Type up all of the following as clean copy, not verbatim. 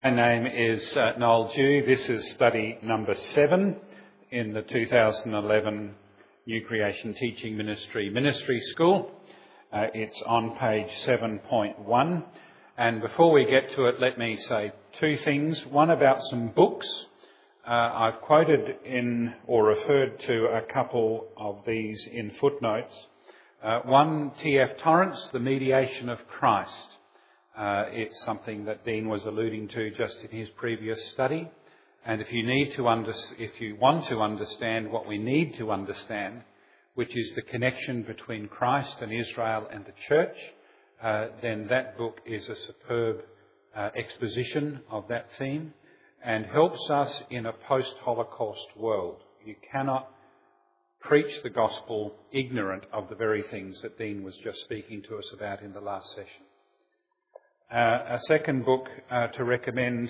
My name is Noel Dew. This is study number 7 in the 2011 New Creation Teaching Ministry School. It's on page 7.1. And before we get to it, let me say two things. One about some books. I've quoted in or referred to a couple of these in footnotes. One, T.F. Torrance, The Mediation of Christ. It's something that Dean was alluding to just in his previous study. And if you want to understand what we need to understand, which is the connection between Christ and Israel and the church, then that book is a superb exposition of that theme and helps us in a post-Holocaust world. You cannot preach the gospel ignorant of the very things that Dean was just speaking to us about in the last session. A second book to recommend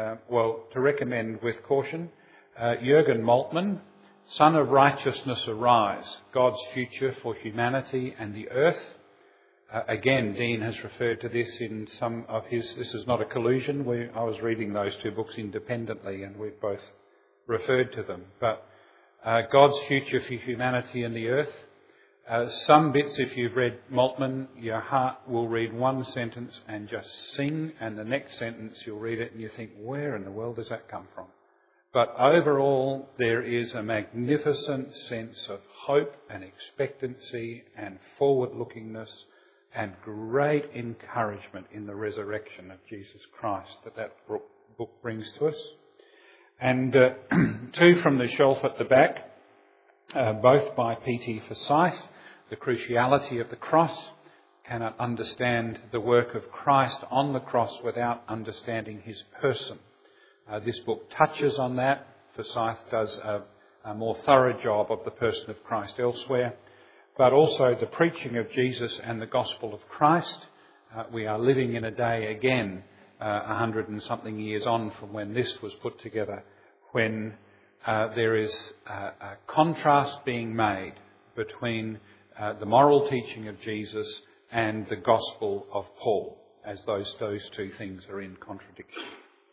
with caution, Jürgen Moltmann, Son of Righteousness Arise, God's Future for Humanity and the Earth. Again, Dean has referred to this in some of his. This is not a collusion. I was reading those two books independently and we've both referred to them. But God's Future for Humanity and the Earth. Some bits, if you've read Moltmann, your heart will read one sentence and just sing, and the next sentence you'll read it and you think, where in the world does that come from? But overall, there is a magnificent sense of hope and expectancy and forward-lookingness and great encouragement in the resurrection of Jesus Christ that book brings to us. And two from the shelf at the back, both by P.T. Forsyth. The Cruciality of the Cross. Cannot understand the work of Christ on the cross without understanding his person. This book touches on that. Forsyth does a more thorough job of the person of Christ elsewhere. But also the preaching of Jesus and the gospel of Christ. We are living in a day again, 100 and something years on from when this was put together, when there is a contrast being made between the moral teaching of Jesus and the gospel of Paul, as those two things are in contradiction.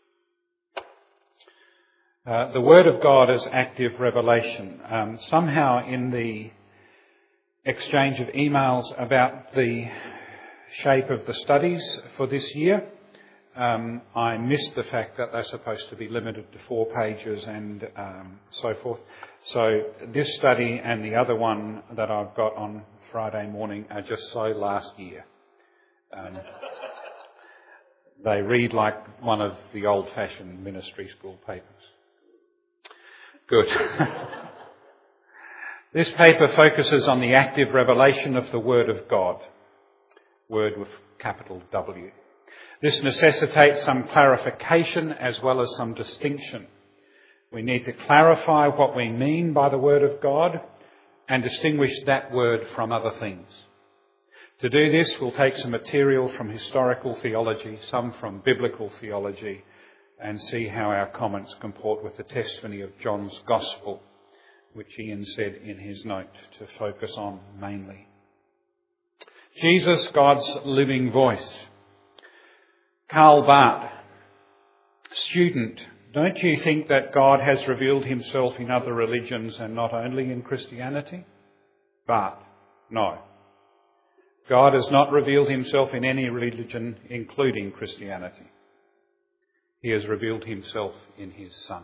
The Word of God as active revelation. Somehow in the exchange of emails about the shape of the studies for this year, I missed the fact that they're supposed to be limited to 4 pages and so forth. So this study and the other one that I've got on Friday morning are just so last year. They read like one of the old-fashioned ministry school papers. Good. This paper focuses on the active revelation of the Word of God. Word with capital W. This necessitates some clarification as well as some distinction. We need to clarify what we mean by the Word of God and distinguish that word from other things. To do this, we'll take some material from historical theology, some from biblical theology, and see how our comments comport with the testimony of John's Gospel, which Ian said in his note to focus on mainly. Jesus, God's living voice. Karl Barth, student, don't you think that God has revealed himself in other religions and not only in Christianity? Barth, no. God has not revealed himself in any religion, including Christianity. He has revealed himself in his Son.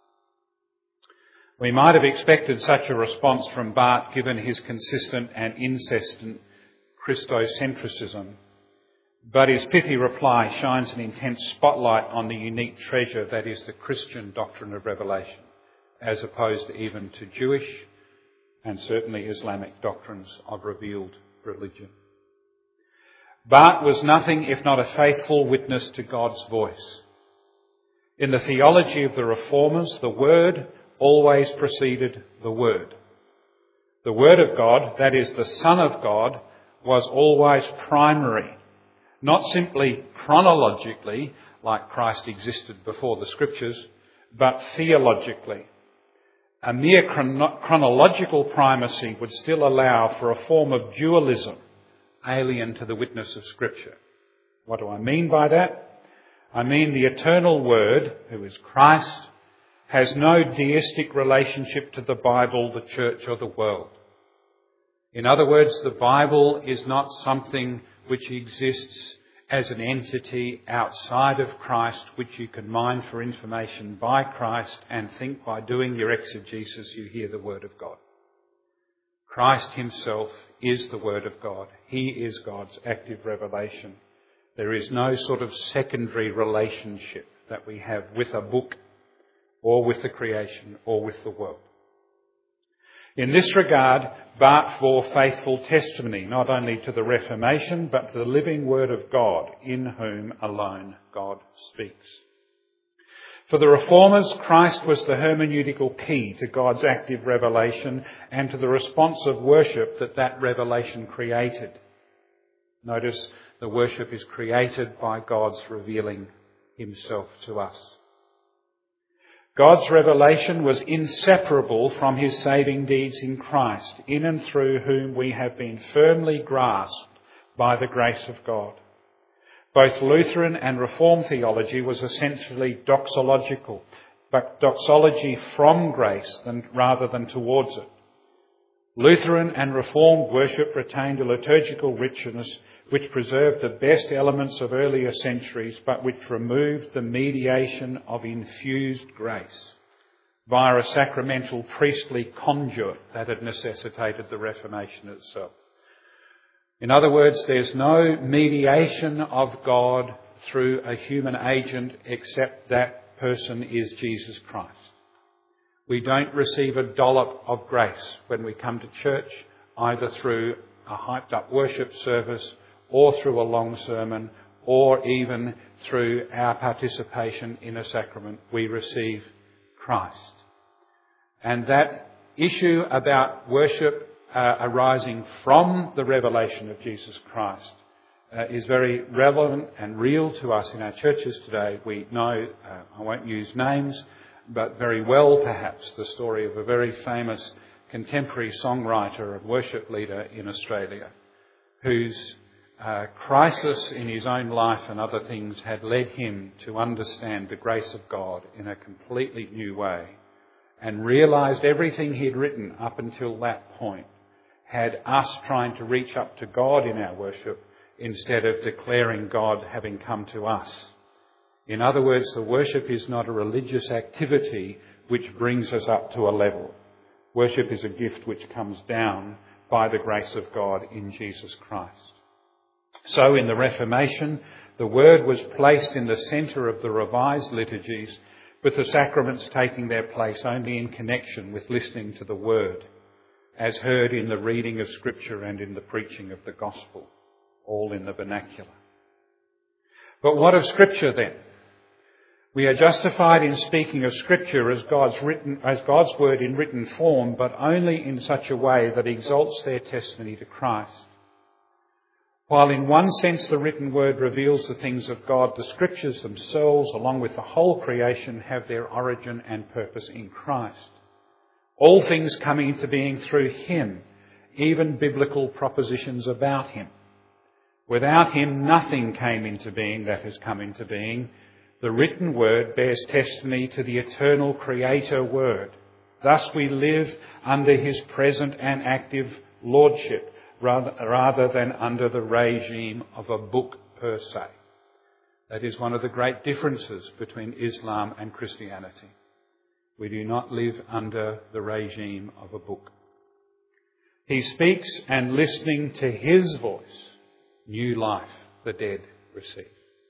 We might have expected such a response from Barth given his consistent and incessant Christocentrism. But his pithy reply shines an intense spotlight on the unique treasure that is the Christian doctrine of revelation, as opposed even to Jewish and certainly Islamic doctrines of revealed religion. Barth was nothing if not a faithful witness to God's voice. In the theology of the Reformers, the Word always preceded the Word. The Word of God, that is the Son of God, was always primary. Not simply chronologically, like Christ existed before the Scriptures, but theologically. A mere chronological primacy would still allow for a form of dualism alien to the witness of Scripture. What do I mean by that? I mean the eternal Word, who is Christ, has no deistic relationship to the Bible, the church or the world. In other words, the Bible is not something which exists as an entity outside of Christ, which you can mine for information by Christ and think by doing your exegesis you hear the Word of God. Christ himself is the Word of God. He is God's active revelation. There is no sort of secondary relationship that we have with a book or with the creation or with the world. In this regard, Barth bore faithful testimony not only to the Reformation but to the living Word of God, in whom alone God speaks. For the Reformers, Christ was the hermeneutical key to God's active revelation and to the responsive worship that revelation created. Notice the worship is created by God's revealing himself to us. God's revelation was inseparable from his saving deeds in Christ, in and through whom we have been firmly grasped by the grace of God. Both Lutheran and Reformed theology was essentially doxological, but doxology from grace rather than towards it. Lutheran and Reformed worship retained a liturgical richness which preserved the best elements of earlier centuries, but which removed the mediation of infused grace via a sacramental priestly conduit that had necessitated the Reformation itself. In other words, there's no mediation of God through a human agent except that person is Jesus Christ. We don't receive a dollop of grace when we come to church, either through a hyped up worship service or through a long sermon or even through our participation in a sacrament. We receive Christ. And that issue about worship arising from the revelation of Jesus Christ is very relevant and real to us in our churches today. We know, I won't use names, but very well perhaps, the story of a very famous contemporary songwriter and worship leader in Australia whose crisis in his own life and other things had led him to understand the grace of God in a completely new way and realised everything he'd written up until that point had us trying to reach up to God in our worship instead of declaring God having come to us. In other words, the worship is not a religious activity which brings us up to a level. Worship is a gift which comes down by the grace of God in Jesus Christ. So in the Reformation, the Word was placed in the centre of the revised liturgies, with the sacraments taking their place only in connection with listening to the Word, as heard in the reading of Scripture and in the preaching of the Gospel, all in the vernacular. But what of Scripture then? We are justified in speaking of Scripture as God's Word in written form, but only in such a way that exalts their testimony to Christ. While in one sense the written Word reveals the things of God, the Scriptures themselves, along with the whole creation, have their origin and purpose in Christ. All things coming into being through him, even biblical propositions about him. Without him, nothing came into being that has come into being. The written Word bears testimony to the eternal Creator Word. Thus we live under his present and active lordship, rather than under the regime of a book per se. That is one of the great differences between Islam and Christianity. We do not live under the regime of a book. He speaks, and listening to his voice, new life the dead receive.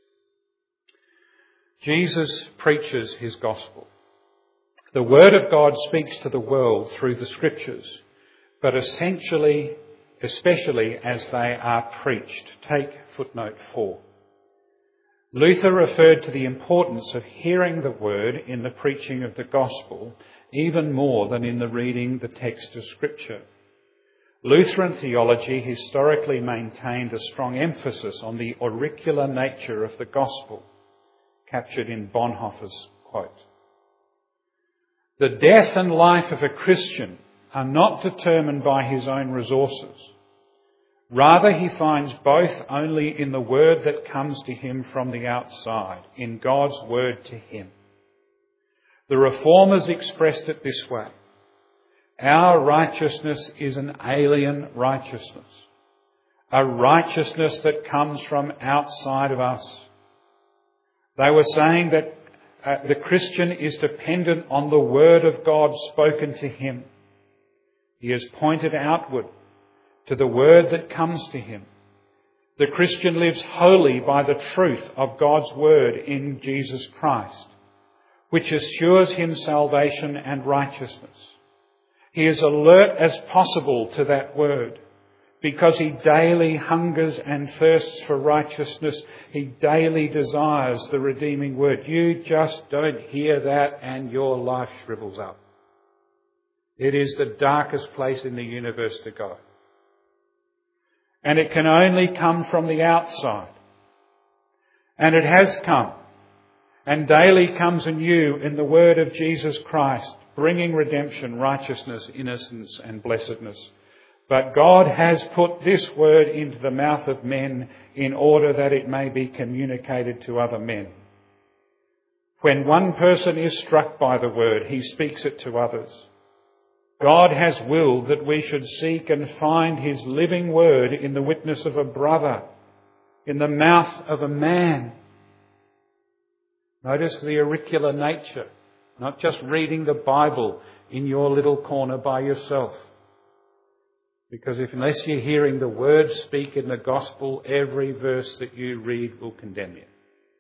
Jesus preaches his gospel. The Word of God speaks to the world through the Scriptures, but especially as they are preached. Take footnote 4. Luther referred to the importance of hearing the Word in the preaching of the gospel even more than in the reading the text of Scripture. Lutheran theology historically maintained a strong emphasis on the auricular nature of the gospel, captured in Bonhoeffer's quote. The death and life of a Christian are not determined by his own resources. Rather, he finds both only in the word that comes to him from the outside, in God's word to him. The Reformers expressed it this way: our righteousness is an alien righteousness, a righteousness that comes from outside of us. They were saying that the Christian is dependent on the word of God spoken to him. He is pointed outward to the word that comes to him. The Christian lives wholly by the truth of God's word in Jesus Christ, which assures him salvation and righteousness. He is alert as possible to that word because he daily hungers and thirsts for righteousness. He daily desires the redeeming word. You just don't hear that and your life shrivels up. It is the darkest place in the universe to go. And it can only come from the outside. And it has come. And daily comes anew in the word of Jesus Christ, bringing redemption, righteousness, innocence and blessedness. But God has put this word into the mouth of men in order that it may be communicated to other men. When one person is struck by the word, he speaks it to others. God has willed that we should seek and find his living word in the witness of a brother, in the mouth of a man. Notice the auricular nature, not just reading the Bible in your little corner by yourself. Because unless you're hearing the word speak in the gospel, every verse that you read will condemn you.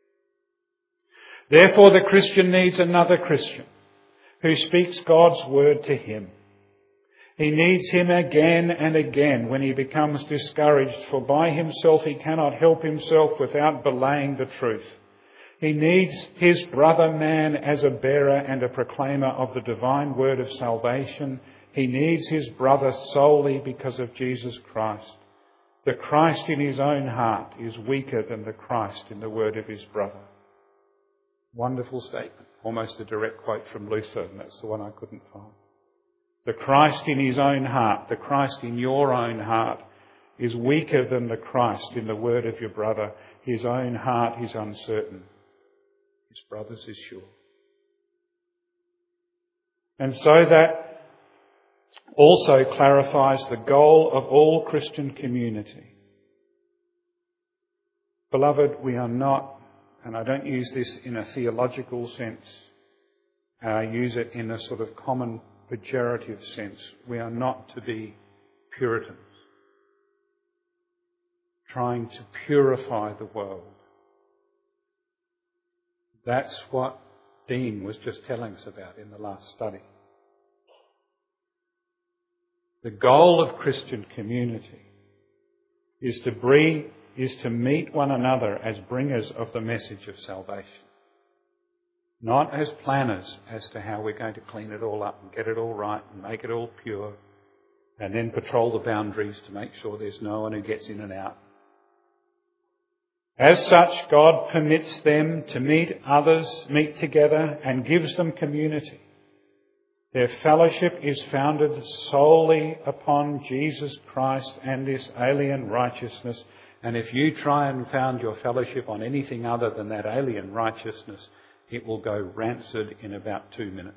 Therefore, the Christian needs another Christian who speaks God's word to him. He needs him again and again when he becomes discouraged, for by himself he cannot help himself without belaying the truth. He needs his brother man as a bearer and a proclaimer of the divine word of salvation. He needs his brother solely because of Jesus Christ. The Christ in his own heart is weaker than the Christ in the word of his brother. Wonderful statement. Almost a direct quote from Luther, and that's the one I couldn't find. The Christ in his own heart, the Christ in your own heart, is weaker than the Christ in the word of your brother. His own heart is uncertain. His brother's is sure. And so that also clarifies the goal of all Christian community. Beloved, we are not, and I don't use this in a theological sense, I use it in a sort of common pejorative sense. We are not to be Puritans, trying to purify the world. That's what Dean was just telling us about in the last study. The goal of Christian community is to meet one another as bringers of the message of salvation. Not as planners as to how we're going to clean it all up and get it all right and make it all pure and then patrol the boundaries to make sure there's no one who gets in and out. As such, God permits them to meet together and gives them community. Their fellowship is founded solely upon Jesus Christ and this alien righteousness. And if you try and found your fellowship on anything other than that alien righteousness, it will go rancid in about 2 minutes.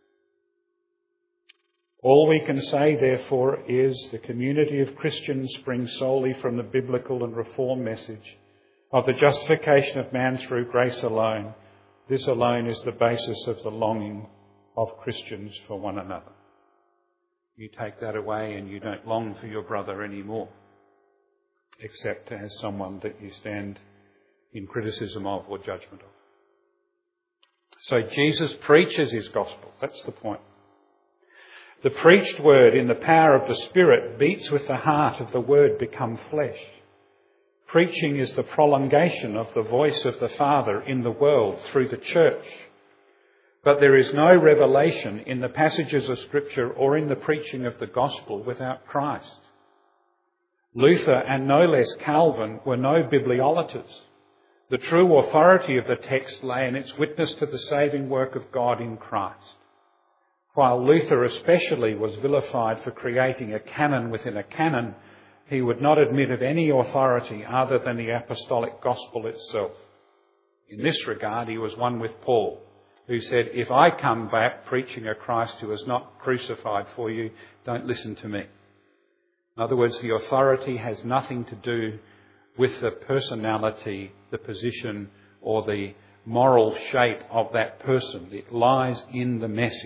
All we can say, therefore, is the community of Christians springs solely from the biblical and reform message of the justification of man through grace alone. This alone is the basis of the longing of Christians for one another. You take that away and you don't long for your brother anymore, except as someone that you stand in criticism of or judgment of. So Jesus preaches his gospel. That's the point. The preached word in the power of the Spirit beats with the heart of the word become flesh. Preaching is the prolongation of the voice of the Father in the world through the church. But there is no revelation in the passages of Scripture or in the preaching of the gospel without Christ. Luther and no less Calvin were no bibliolaters. The true authority of the text lay in its witness to the saving work of God in Christ. While Luther especially was vilified for creating a canon within a canon, he would not admit of any authority other than the apostolic gospel itself. In this regard, he was one with Paul, who said, if I come back preaching a Christ who is not crucified for you, don't listen to me. In other words, the authority has nothing to do with the personality, the position, or the moral shape of that person. It lies in the message.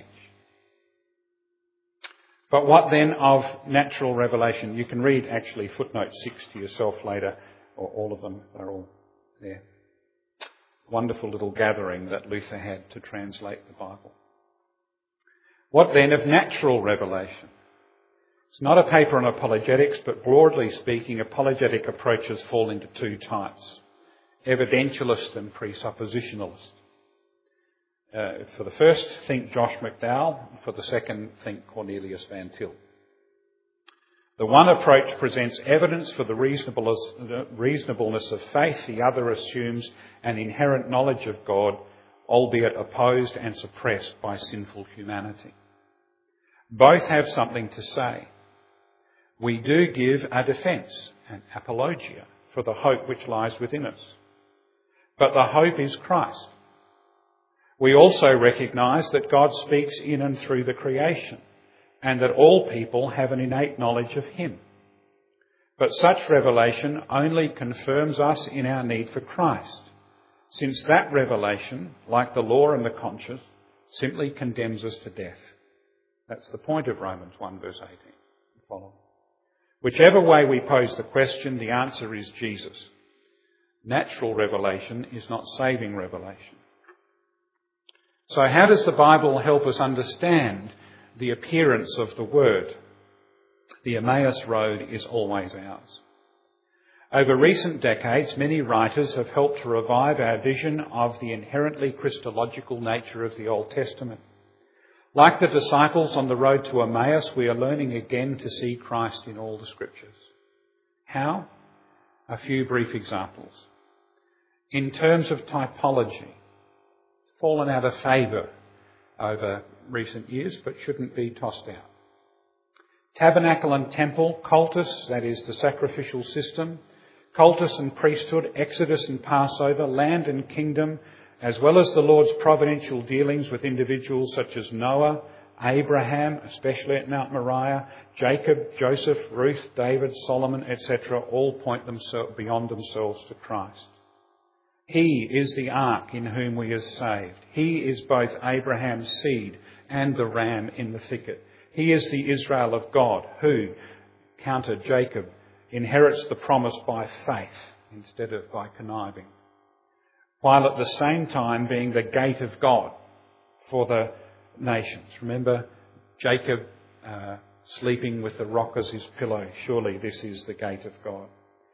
But what then of natural revelation? You can read actually footnote 6 to yourself later, or all of them, they're all there. Wonderful little gathering that Luther had to translate the Bible. What then of natural revelation? It's not a paper on apologetics, but broadly speaking, apologetic approaches fall into two types: evidentialist and presuppositionalist. For the first, think Josh McDowell. For the second, think Cornelius Van Til. The one approach presents evidence for the reasonableness of faith. The other assumes an inherent knowledge of God, albeit opposed and suppressed by sinful humanity. Both have something to say. We do give a defence, an apologia, for the hope which lies within us. But the hope is Christ. We also recognise that God speaks in and through the creation, and that all people have an innate knowledge of him. But such revelation only confirms us in our need for Christ, since that revelation, like the law and the conscience, simply condemns us to death. That's the point of Romans 1 verse 18. Follow. Whichever way we pose the question, the answer is Jesus. Natural revelation is not saving revelation. So how does the Bible help us understand the appearance of the Word? The Emmaus Road is always ours. Over recent decades, many writers have helped to revive our vision of the inherently Christological nature of the Old Testament. Like the disciples on the road to Emmaus, we are learning again to see Christ in all the Scriptures. How? A few brief examples. In terms of typology, fallen out of favour over recent years, but shouldn't be tossed out. Tabernacle and temple, cultus, that is the sacrificial system, cultus and priesthood, Exodus and Passover, land and kingdom, as well as the Lord's providential dealings with individuals such as Noah, Abraham, especially at Mount Moriah, Jacob, Joseph, Ruth, David, Solomon, etc., all point themselves beyond themselves to Christ. He is the ark in whom we are saved. He is both Abraham's seed and the ram in the thicket. He is the Israel of God who, counter Jacob, inherits the promise by faith instead of by conniving, while at the same time being the gate of God for the nations. Remember Jacob sleeping with the rock as his pillow. Surely this is the gate of God.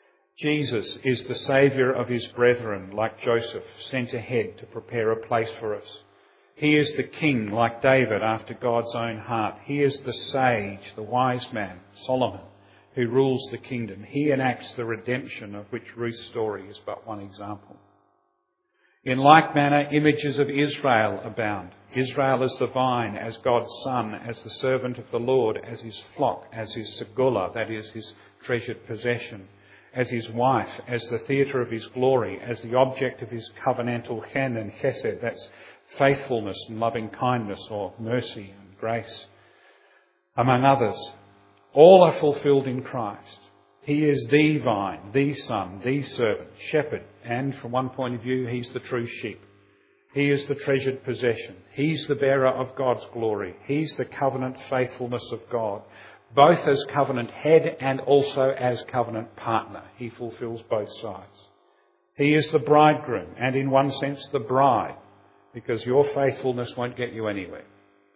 Jesus is the saviour of his brethren, like Joseph, sent ahead to prepare a place for us. He is the king, like David, after God's own heart. He is the sage, the wise man, Solomon, who rules the kingdom. He enacts the redemption of which Ruth's story is but one example. In like manner, images of Israel abound. Israel as the vine, as God's son, as the servant of the Lord, as his flock, as his segula, that is his treasured possession, as his wife, as the theatre of his glory, as the object of his covenantal chen and chesed, that's faithfulness and loving kindness or mercy and grace, among others. All are fulfilled in Christ. He is the vine, the son, the servant, shepherd, and from one point of view, he's the true sheep. He is the treasured possession. He's the bearer of God's glory. He's the covenant faithfulness of God, both as covenant head and also as covenant partner. He fulfills both sides. He is the bridegroom and in one sense the bride, because your faithfulness won't get you anywhere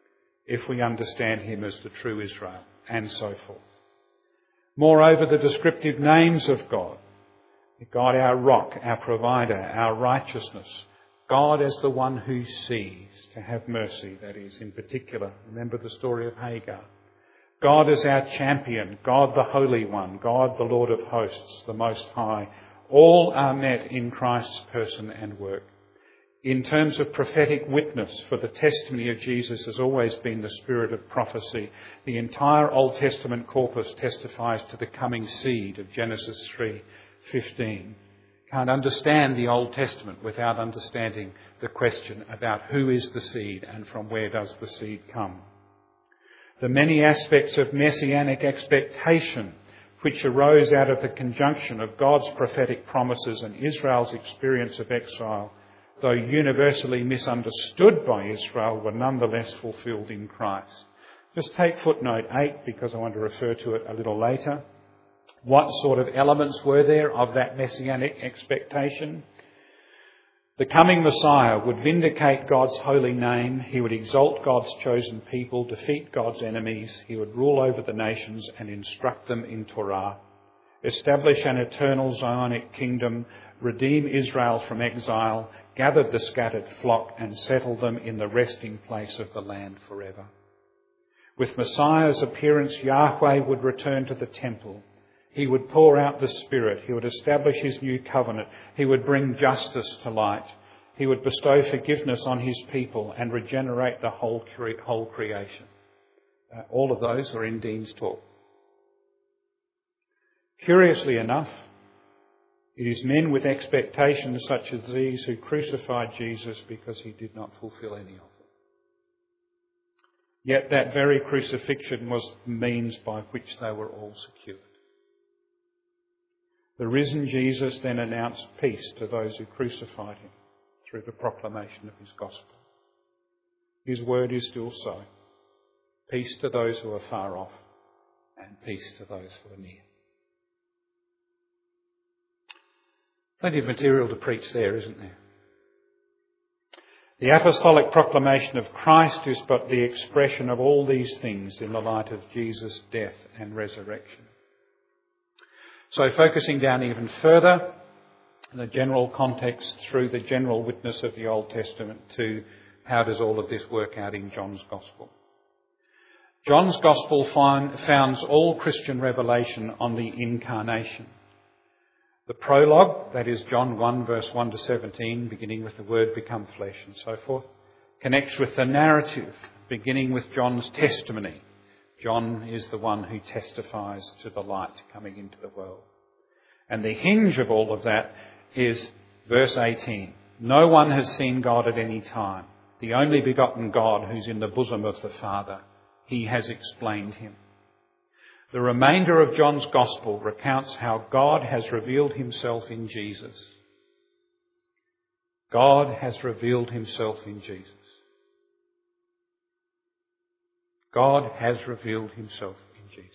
if we understand him as the true Israel, and so forth. Moreover, the descriptive names of God: God our rock, our provider, our righteousness, God as the one who sees, to have mercy, that is, in particular. Remember the story of Hagar. God as our champion, God the Holy One, God the Lord of hosts, the Most High. All are met in Christ's person and work. In terms of prophetic witness, for the testimony of Jesus has always been the spirit of prophecy. The entire Old Testament corpus testifies to the coming seed of Genesis 3:15. Can't understand the Old Testament without understanding the question about who is the seed and from where does the seed come. The many aspects of messianic expectation which arose out of the conjunction of God's prophetic promises and Israel's experience of exile, though universally misunderstood by Israel, were nonetheless fulfilled in Christ. Just take footnote 8 because I want to refer to it a little later. What sort of elements were there of that messianic expectation? The coming Messiah would vindicate God's holy name. He would exalt God's chosen people, defeat God's enemies. He would rule over the nations and instruct them in Torah, establish an eternal Zionic kingdom, redeem Israel from exile, gather the scattered flock and settle them in the resting place of the land forever. With Messiah's appearance, Yahweh would return to the temple. He would pour out the Spirit. He would establish his new covenant. He would bring justice to light. He would bestow forgiveness on his people and regenerate the whole creation. All of those are in Dean's talk. Curiously enough, it is men with expectations such as these who crucified Jesus because he did not fulfill any of them. Yet that very crucifixion was the means by which they were all secured. The risen Jesus then announced peace to those who crucified him through the proclamation of his gospel. His word is still so. Peace to those who are far off and peace to those who are near. Plenty of material to preach there, isn't there? The apostolic proclamation of Christ is but the expression of all these things in the light of Jesus' death and resurrection. So focusing down even further, the general context through the general witness of the Old Testament to how does all of this work out in John's Gospel. John's Gospel founds all Christian revelation on the incarnation. The prologue, that is John 1 verse 1 to 17, beginning with the Word become flesh and so forth, connects with the narrative, beginning with John's testimony. John is the one who testifies to the light coming into the world. And the hinge of all of that is verse 18. No one has seen God at any time. The only begotten God who's in the bosom of the Father. He has explained him. The remainder of John's Gospel recounts how God has revealed himself in Jesus. God has revealed himself in Jesus. God has revealed himself in Jesus.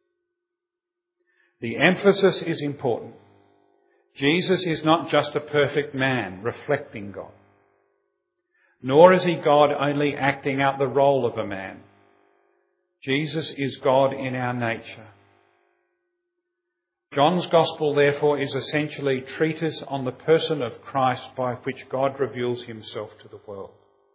The emphasis is important. Jesus is not just a perfect man reflecting God. Nor is he God only acting out the role of a man. Jesus is God in our nature. John's Gospel, therefore, is essentially a treatise on the person of Christ by which God reveals himself to the world.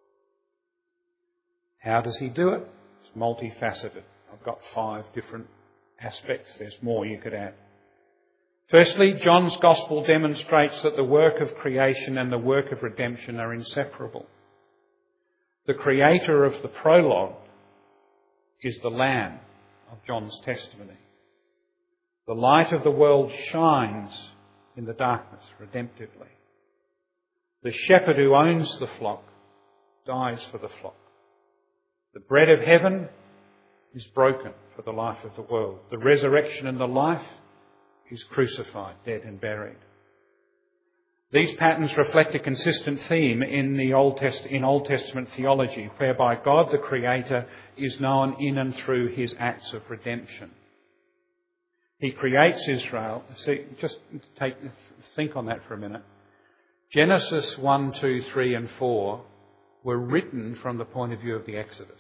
How does he do it? It's multifaceted. I've got 5 different aspects. There's more you could add. Firstly, John's Gospel demonstrates that the work of creation and the work of redemption are inseparable. The creator of the prologue is the Lamb of John's testimony. The light of the world shines in the darkness redemptively. The shepherd who owns the flock dies for the flock. The bread of heaven is broken for the life of the world. The resurrection and the life is crucified, dead and buried. These patterns reflect a consistent theme in Old Testament theology, whereby God the Creator is known in and through his acts of redemption. He creates Israel. See, just think on that for a minute. Genesis 1, 2, 3 and 4 were written from the point of view of the Exodus.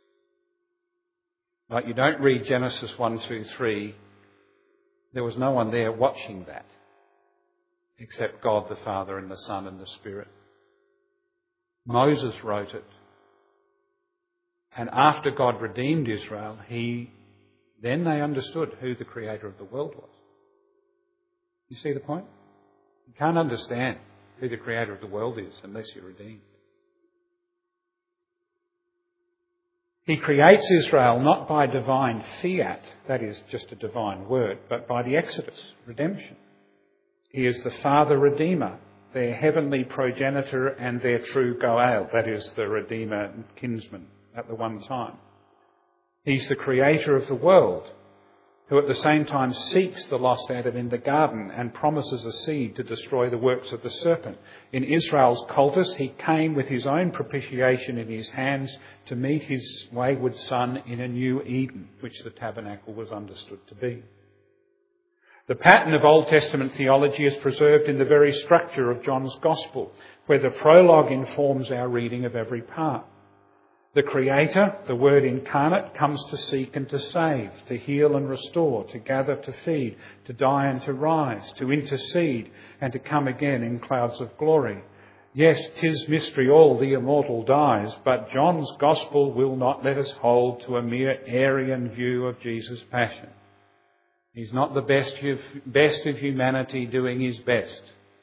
Like you don't read Genesis 1, 2, 3. There was no one there watching that except God the Father and the Son and the Spirit. Moses wrote it. And after God redeemed Israel, then they understood who the creator of the world was. You see the point? You can't understand who the creator of the world is unless you're redeemed. He creates Israel not by divine fiat, that is just a divine word, but by the Exodus, redemption. He is the Father Redeemer, their heavenly progenitor and their true Goel, that is the Redeemer and kinsman at the one time. He's the creator of the world, who at the same time seeks the lost Adam in the garden and promises a seed to destroy the works of the serpent. In Israel's cultus, he came with his own propitiation in his hands to meet his wayward son in a new Eden, which the tabernacle was understood to be. The pattern of Old Testament theology is preserved in the very structure of John's Gospel, where the prologue informs our reading of every part. The Creator, the Word incarnate, comes to seek and to save, to heal and restore, to gather, to feed, to die and to rise, to intercede and to come again in clouds of glory. Yes, 'tis mystery all, the immortal dies, but John's Gospel will not let us hold to a mere Aryan view of Jesus' passion. He's not the best of humanity doing his best.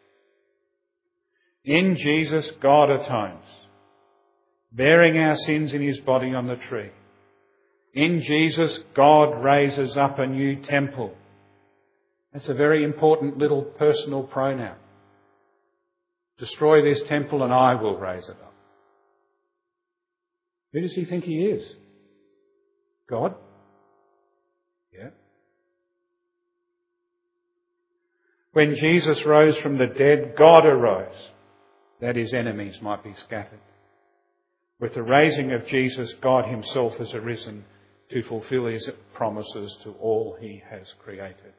In Jesus, God atones, bearing our sins in his body on the tree. In Jesus, God raises up a new temple. That's a very important little personal pronoun. Destroy this temple and I will raise it up. Who does he think he is? God? Yeah. When Jesus rose from the dead, God arose, that his enemies might be scattered. With the raising of Jesus, God himself has arisen to fulfill his promises to all he has created.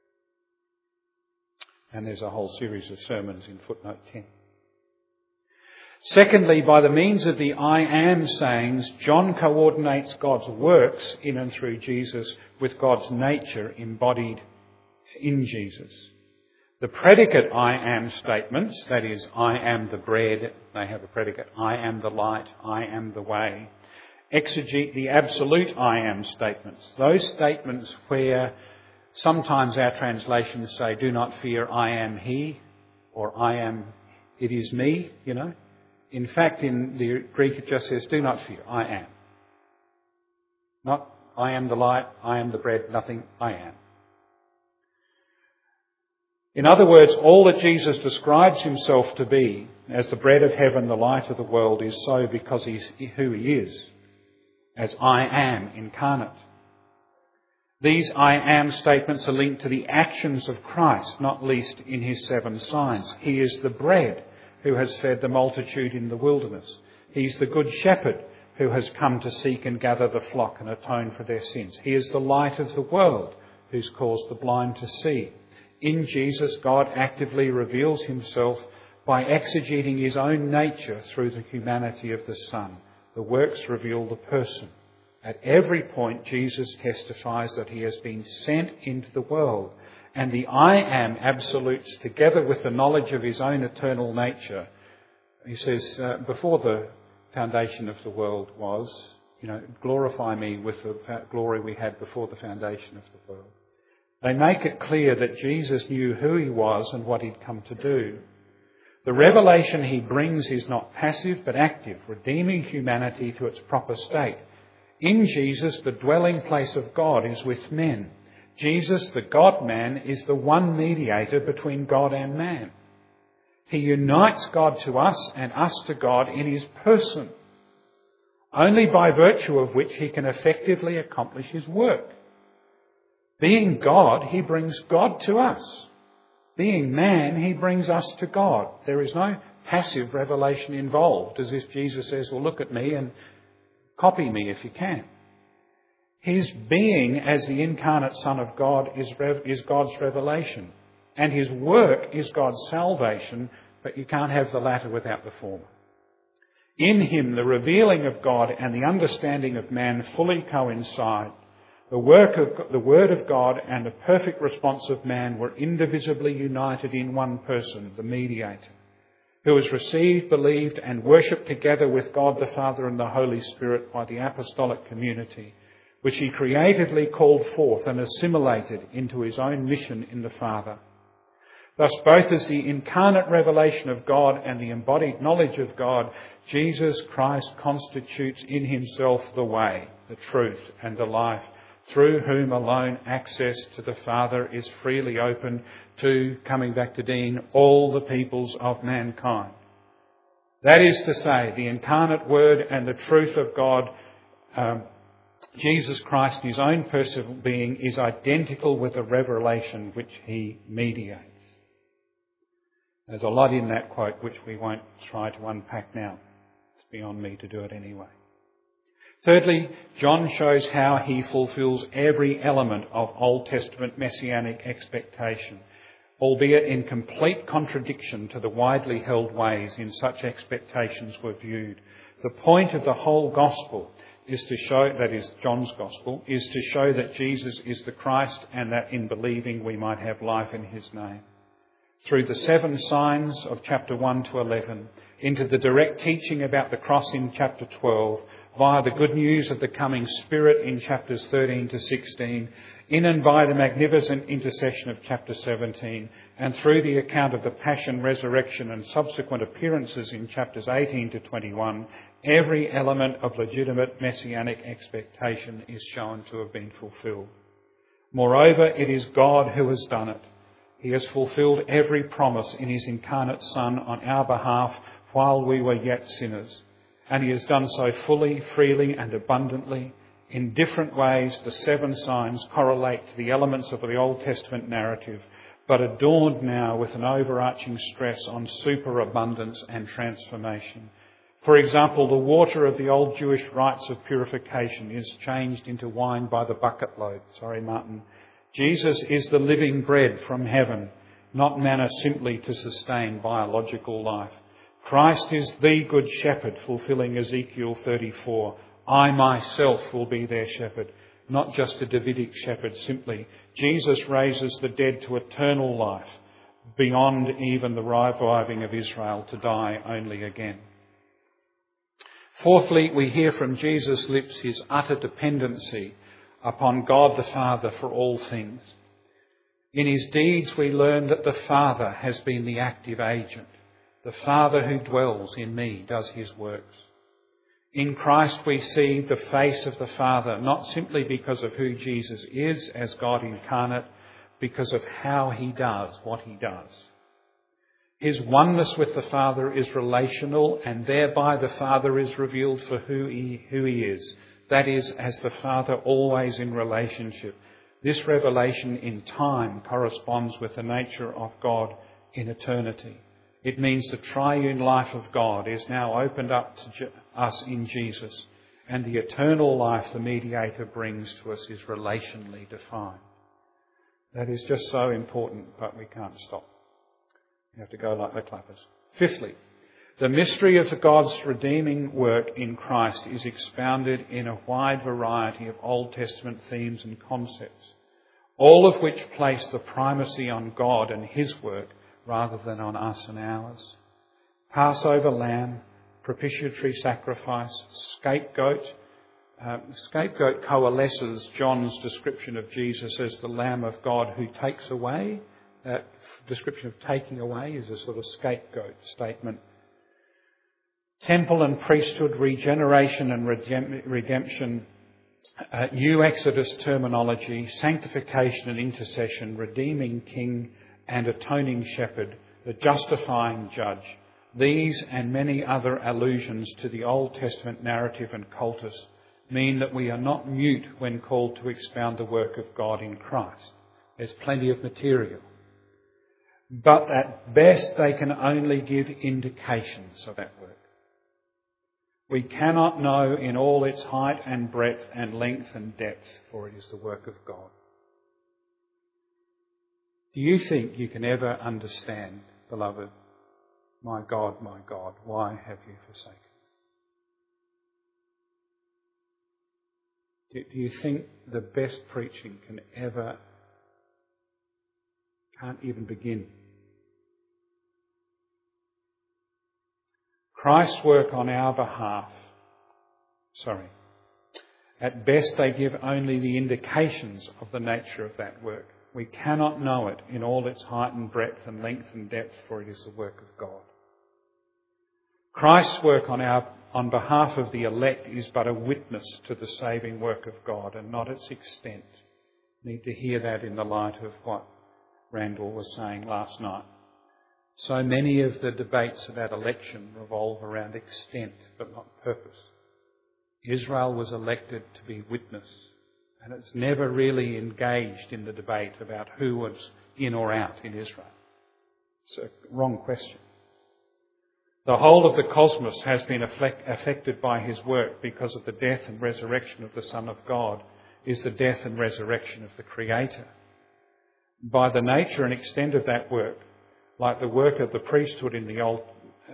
And there's a whole series of sermons in footnote 10. Secondly, by the means of the I am sayings, John coordinates God's works in and through Jesus with God's nature embodied in Jesus. The predicate I am statements, that is, I am the bread, they have a predicate, I am the light, I am the way, exegete the absolute I am statements. Those statements where sometimes our translations say, do not fear, I am he, or I am, it is me, you know. In fact, in the Greek it just says, do not fear, I am. Not, I am the light, I am the bread, nothing, I am. In other words, all that Jesus describes himself to be as the bread of heaven, the light of the world, is so because he's who he is, as I am incarnate. These I am statements are linked to the actions of Christ, not least in his 7 signs. He is the bread who has fed the multitude in the wilderness. He's the good shepherd who has come to seek and gather the flock and atone for their sins. He is the light of the world who's caused the blind to see. In Jesus, God actively reveals himself by exegeting his own nature through the humanity of the Son. The works reveal the person. At every point, Jesus testifies that he has been sent into the world. And the I am absolutes, together with the knowledge of his own eternal nature, he says, before the foundation of the world was, glorify me with the glory we had before the foundation of the world. They make it clear that Jesus knew who he was and what he'd come to do. The revelation he brings is not passive but active, redeeming humanity to its proper state. In Jesus, the dwelling place of God is with men. Jesus, the God-man, is the one mediator between God and man. He unites God to us and us to God in his person, only by virtue of which he can effectively accomplish his work. Being God, he brings God to us. Being man, he brings us to God. There is no passive revelation involved, as if Jesus says, well, look at me and copy me if you can. His being as the incarnate Son of God is God's revelation. And his work is God's salvation, but you can't have the latter without the former. In him, the revealing of God and the understanding of man fully coincide. The Word of God and the perfect response of man were indivisibly united in one person, the mediator, who was received, believed and worshipped together with God the Father and the Holy Spirit by the apostolic community, which he creatively called forth and assimilated into his own mission in the Father. Thus, both as the incarnate revelation of God and the embodied knowledge of God, Jesus Christ constitutes in himself the way, the truth and the life, through whom alone access to the Father is freely open to, coming back to Dean, all the peoples of mankind. That is to say, the incarnate Word and the truth of God, Jesus Christ, his own personal being, is identical with the revelation which he mediates. There's a lot in that quote which we won't try to unpack now. It's beyond me to do it anyway. Thirdly, John shows how he fulfills every element of Old Testament messianic expectation, albeit in complete contradiction to the widely held ways in such expectations were viewed. The point of the whole gospel is to show, that is John's gospel, is to show that Jesus is the Christ and that in believing we might have life in his name. Through the 7 signs of chapter 1 to 11, into the direct teaching about the cross in chapter 12, via the good news of the coming Spirit in chapters 13 to 16, in and by the magnificent intercession of chapter 17, and through the account of the passion, resurrection and subsequent appearances in chapters 18 to 21, every element of legitimate messianic expectation is shown to have been fulfilled. Moreover, it is God who has done it. He has fulfilled every promise in his incarnate Son on our behalf while we were yet sinners. And he has done so fully, freely and abundantly. In different ways, the 7 signs correlate to the elements of the Old Testament narrative, but adorned now with an overarching stress on superabundance and transformation. For example, the water of the old Jewish rites of purification is changed into wine by the bucket load. Sorry, Martin. Jesus is the living bread from heaven, not manna simply to sustain biological life. Christ is the good shepherd, fulfilling Ezekiel 34. I myself will be their shepherd, not just a Davidic shepherd simply. Jesus raises the dead to eternal life, beyond even the reviving of Israel to die only again. Fourthly, we hear from Jesus' lips his utter dependency upon God the Father for all things. In his deeds we learn that the Father has been the active agent. The Father who dwells in me does his works. In Christ we see the face of the Father, not simply because of who Jesus is as God incarnate, because of how he does what he does. His oneness with the Father is relational, and thereby the Father is revealed for who he is. That is, as the Father always in relationship. This revelation in time corresponds with the nature of God in eternity. It means the triune life of God is now opened up to us in Jesus, and the eternal life the mediator brings to us is relationally defined. That is just so important, but we can't stop. We have to go like the clappers. Fifthly, the mystery of God's redeeming work in Christ is expounded in a wide variety of Old Testament themes and concepts, all of which place the primacy on God and his work rather than on us and ours. Passover lamb, propitiatory sacrifice, scapegoat. Scapegoat coalesces John's description of Jesus as the Lamb of God who takes away. That description of taking away is a sort of scapegoat statement. Temple and priesthood, regeneration and redemption, new Exodus terminology, sanctification and intercession, redeeming king and atoning shepherd, the justifying judge. These and many other allusions to the Old Testament narrative and cultus mean that we are not mute when called to expound the work of God in Christ. There's plenty of material. But at best they can only give indications of that work. We cannot know in all its height and breadth and length and depth, for it is the work of God. Do you think you can ever understand, beloved, my God, why have you forsaken me? Do you think the best preaching can't even begin? Christ's work on our behalf, at best they give only the indications of the nature of that work. We cannot know it in all its height and breadth and length and depth, for it is the work of God. Christ's work on behalf of the elect is but a witness to the saving work of God and not its extent. You need to hear that in the light of what Randall was saying last night. So many of the debates about election revolve around extent but not purpose. Israel was elected to be witness, and it's never really engaged in the debate about who was in or out in Israel. It's a wrong question. The whole of the cosmos has been affected by his work because of the death and resurrection of the Son of God is the death and resurrection of the Creator. By the nature and extent of that work, like the work of the priesthood in the Old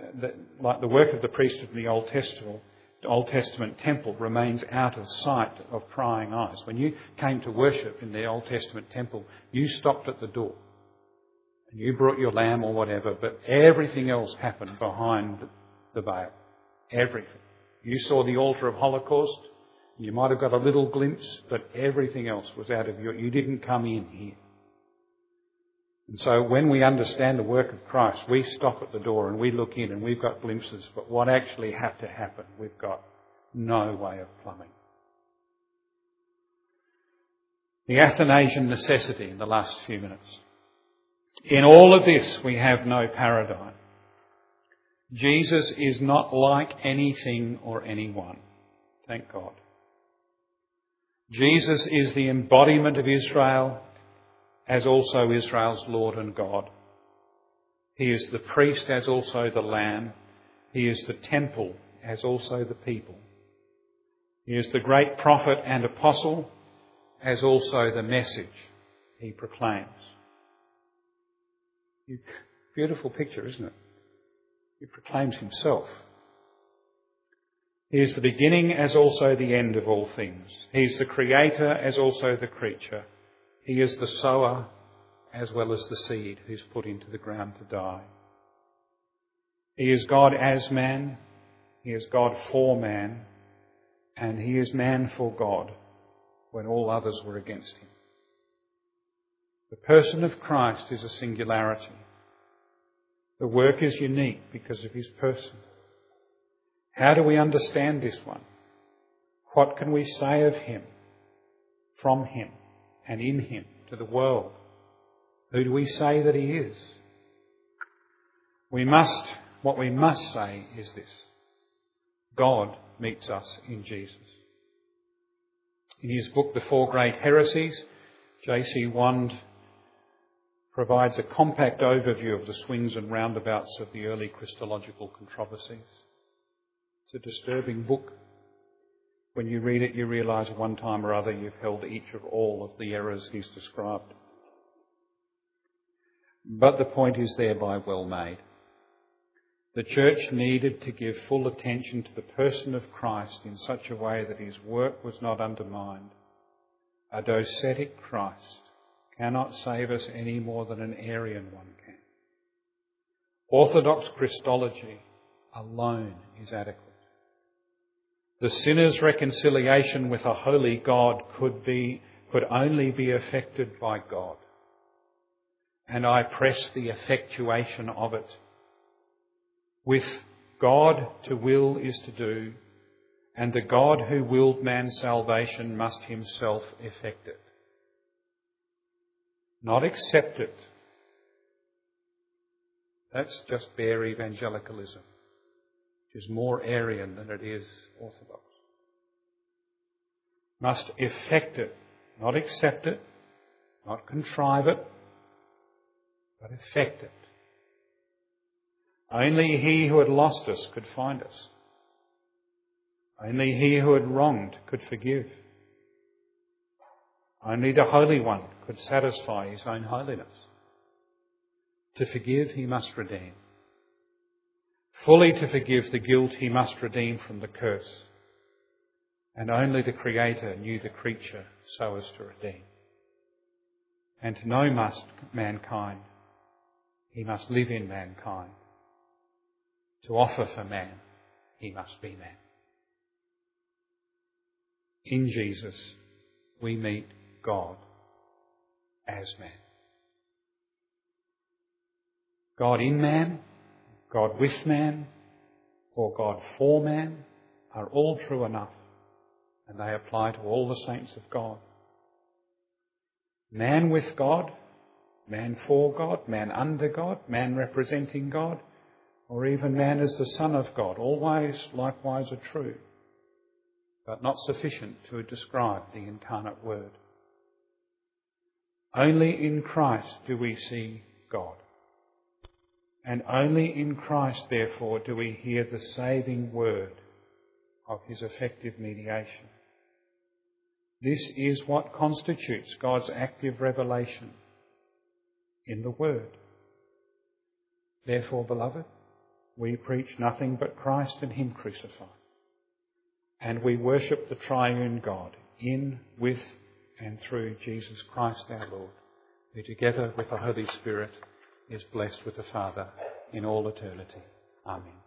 Testament temple remains out of sight of prying eyes. When you came to worship in the Old Testament temple, you stopped at the door and you brought your lamb or whatever, but everything else happened behind the veil. Everything. You saw the altar of Holocaust, you might have got a little glimpse, but everything else was out of you didn't come in here. And so when we understand the work of Christ, we stop at the door and we look in and we've got glimpses, but what actually had to happen, we've got no way of plumbing. The Athanasian necessity in the last few minutes. In all of this, we have no paradigm. Jesus is not like anything or anyone. Thank God. Jesus is the embodiment of Israel, as also Israel's Lord and God. He is the priest as also the lamb. He is the temple as also the people. He is the great prophet and apostle as also the message he proclaims. Beautiful picture, isn't it? He proclaims himself. He is the beginning as also the end of all things. He is the creator as also the creature. He is the sower as well as the seed who's put into the ground to die. He is God as man. He is God for man. And he is man for God when all others were against him. The person of Christ is a singularity. The work is unique because of his person. How do we understand this one? What can we say of him, from him, and in him to the world? Who do we say that he is? What we must say is this: God meets us in Jesus. In his book, The Four Great Heresies, J.C. Wand provides a compact overview of the swings and roundabouts of the early Christological controversies. It's a disturbing book. When you read it, you realise one time or other you've held each of all of the errors he's described. But the point is thereby well made. The church needed to give full attention to the person of Christ in such a way that his work was not undermined. A docetic Christ cannot save us any more than an Arian one can. Orthodox Christology alone is adequate. The sinner's reconciliation with a holy God could only be effected by God. And I press the effectuation of it. With God to will is to do, and the God who willed man's salvation must himself effect it. Not accept it. That's just bare evangelicalism, which is more Arian than it is Orthodox. Must effect it, not accept it, not contrive it, but effect it. Only he who had lost us could find us. Only he who had wronged could forgive. Only the Holy One could satisfy his own holiness. To forgive, he must redeem. Fully to forgive the guilt, he must redeem from the curse. And only the Creator knew the creature so as to redeem. And to know mankind, he must live in mankind. To offer for man, he must be man. In Jesus, we meet God. as man. God in man, God with man, or God for man are all true enough, and they apply to all the saints of God. Man with God, man for God, man under God, man representing God, or even man as the Son of God, always likewise are true, but not sufficient to describe the incarnate Word. Only in Christ do we see God. And only in Christ, therefore, do we hear the saving word of his effective mediation. This is what constitutes God's active revelation in the Word. Therefore, beloved, we preach nothing but Christ and him crucified. And we worship the triune God in, with, and through Jesus Christ our Lord, who together with the Holy Spirit is blessed with the Father in all eternity. Amen.